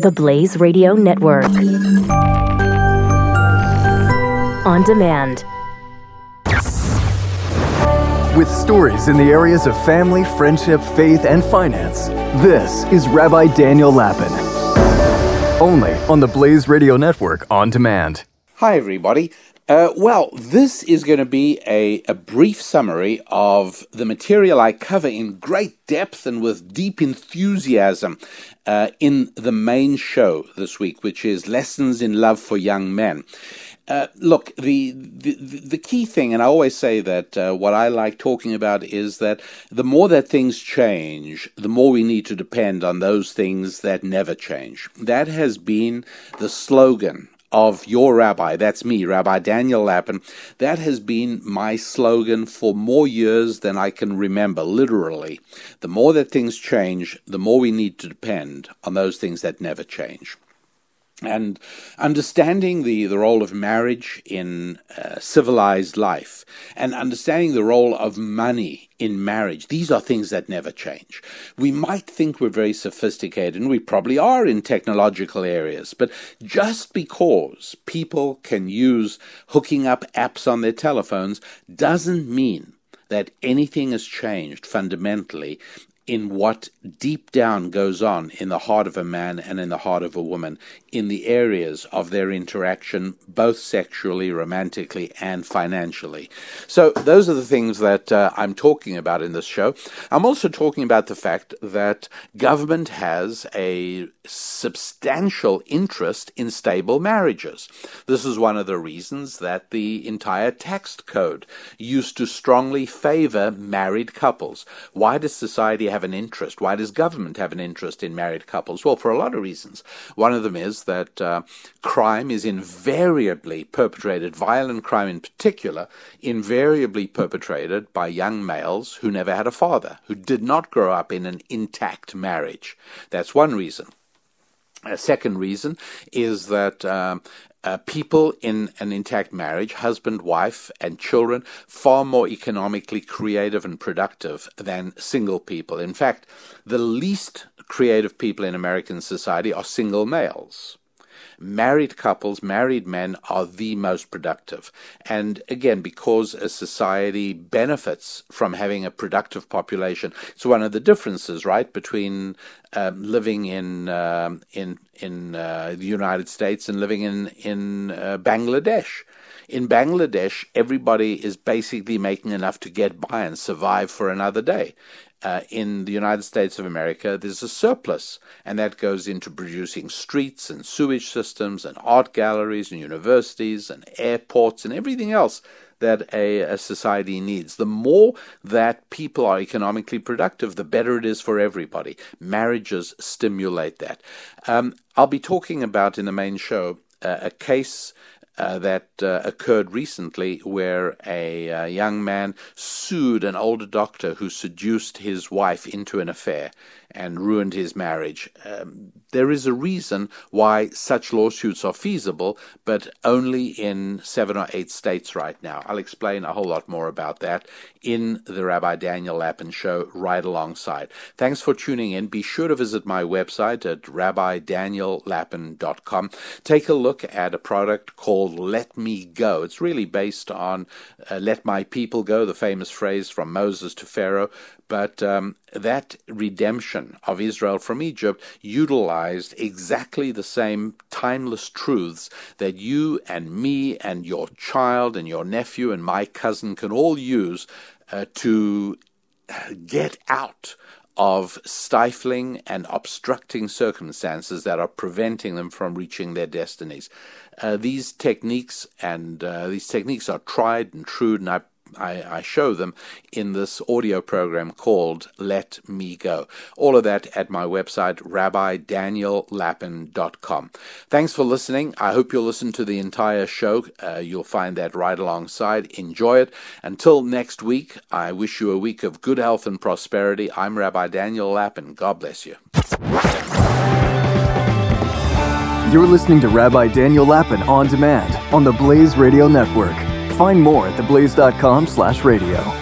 The Blaze Radio Network. On demand. With stories in the areas of family, friendship, faith, and finance, this is Rabbi Daniel Lapin. Only on the Blaze Radio Network On Demand. Hi, everybody. This is going to be a brief summary of the material I cover in great depth and with deep enthusiasm in the main show this week, which is Lessons in Love for Young Men. Look, the key thing, and I always say that what I like talking about is that the more that things change, the more we need to depend on those things that never change. That has been the slogan of your rabbi. That's me, Rabbi Daniel Lapin. That has been my slogan for more years than I can remember, literally. The more that things change, the more we need to depend on those things that never change. And understanding the role of marriage in civilized life, and understanding the role of money in marriage, these are things that never change. We might think we're very sophisticated, and we probably are in technological areas, but just because people can use hooking up apps on their telephones doesn't mean that anything has changed fundamentally in what deep down goes on in the heart of a man and in the heart of a woman in the areas of their interaction, both sexually, romantically, and financially. So those are the things that I'm talking about in this show. I'm also talking about the fact that government has a substantial interest in stable marriages. This is one of the reasons that the entire tax code used to strongly favor married couples. Why does society have an interest? Why does government have an interest in married couples? Well, for a lot of reasons. One of them is that crime is invariably perpetrated, violent crime in particular, invariably perpetrated by young males who never had a father, who did not grow up in an intact marriage. That's one reason. A second reason is that people in an intact marriage, husband, wife, and children, far more economically creative and productive than single people. In fact, the least creative people in American society are single males. Married couples, married men are the most productive. And again, because a society benefits from having a productive population, it's one of the differences, right, between living in the United States and living in Bangladesh. In Bangladesh, everybody is basically making enough to get by and survive for another day. In the United States of America, there's a surplus, and that goes into producing streets and sewage systems and art galleries and universities and airports and everything else that a society needs. The more that people are economically productive, the better it is for everybody. Marriages stimulate that. I'll be talking about in the main show a case that occurred recently where a young man sued an older doctor who seduced his wife into an affair and ruined his marriage. There is a reason why such lawsuits are feasible, but only in 7 or 8 states right now. I'll explain a whole lot more about that in the Rabbi Daniel Lapin Show right alongside. Thanks for tuning in. Be sure to visit my website at rabbidaniellapin.com. Take a look at a product called Let Me Go. It's really based on Let My People Go, the famous phrase from Moses to Pharaoh. But that redemption of Israel from Egypt utilized exactly the same timeless truths that you and me and your child and your nephew and my cousin can all use to get out of stifling and obstructing circumstances that are preventing them from reaching their destinies. These techniques are tried and true, and I show them in this audio program called Let Me Go. All of that at my website, rabbidaniellapin.com. Thanks for listening. I hope you'll listen to the entire show. You'll find that right alongside. Enjoy it. Until next week, I wish you a week of good health and prosperity. I'm Rabbi Daniel Lapin. God bless you. You're listening to Rabbi Daniel Lapin On Demand on the Blaze Radio Network. Find more at theblaze.com/radio.